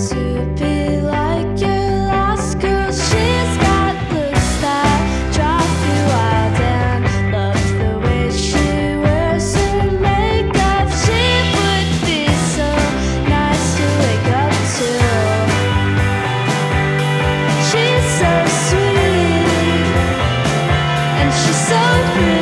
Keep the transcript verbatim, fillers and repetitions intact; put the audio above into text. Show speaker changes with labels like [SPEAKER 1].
[SPEAKER 1] to be like your last girl. She's got looks that drive you wild and loves the way she wears her makeup. She would be so nice to wake up to. She's so sweet and she's so pretty.